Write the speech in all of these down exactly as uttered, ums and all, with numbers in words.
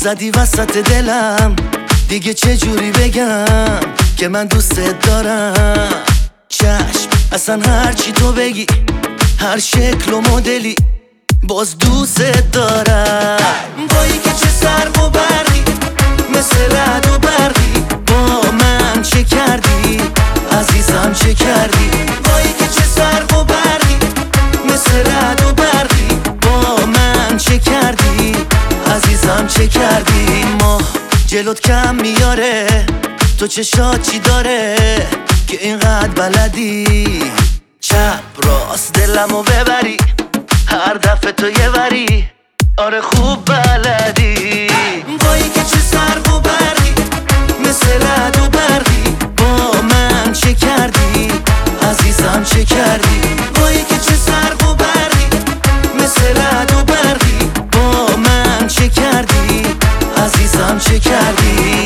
زدی وسط دلم، دیگه چه جوری بگم که من دوستت دارم. چشم اصلا هرچی تو بگی، هر شکل و مدلی، باز دوستت دارم. بایی که چه سر و برقی، مثل رعد و برقی، با من چه کردی عزیزم چه کردی. بایی که چه سر و برقی، مثل رعد و برقی، با من چه کردی عزیزم چه کردی. ما جلوت کم میاره، تو چشات چی داره که اینقدر بلدی چپ راست دلمو ببری، هر دفعه تو یه وری، آره خوب بلدی. بایی که چه سر و برقی، مثل رعد و برقی، با من چه کردی عزیزم چه کردی. بایی که چه سر و برقی، مثل رعد و برقی، با من چه کردی عزیزم چه کردی.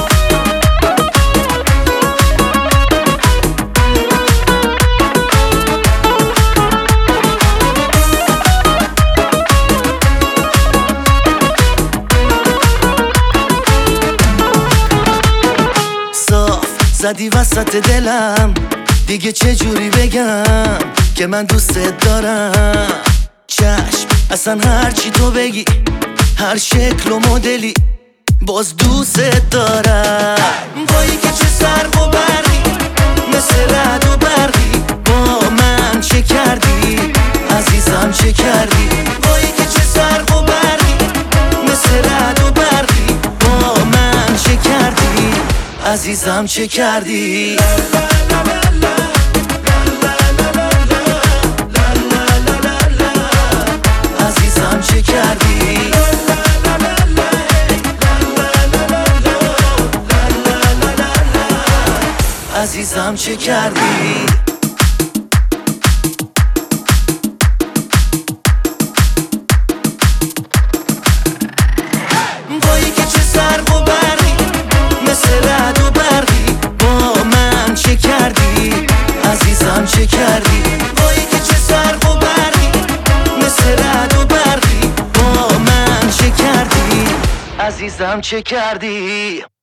زدی وسط دلم، دیگه چه جوری بگم که من دوستت دارم. چشم اصلا هرچی تو بگی، هر شکل و مدلی، باز دوستت دارم. بایی که چه سر و برقی، مثل رعد و برقی، با من چه کردی عزیزم چه کردی. بایی که چه سر و برقی، مثل رعد و برقی، با من چه کردی عزیزم چه کردی. عزیزم چه کردی. عزیزم چه کردی. بایی که چه سر و برقی، مثل رعد و برقی، با من چه کردی عزیزم چه کردی. بایی که چه سر و برقی، مثل رعد و برقی، با من چه کردی عزیزم چه کردی.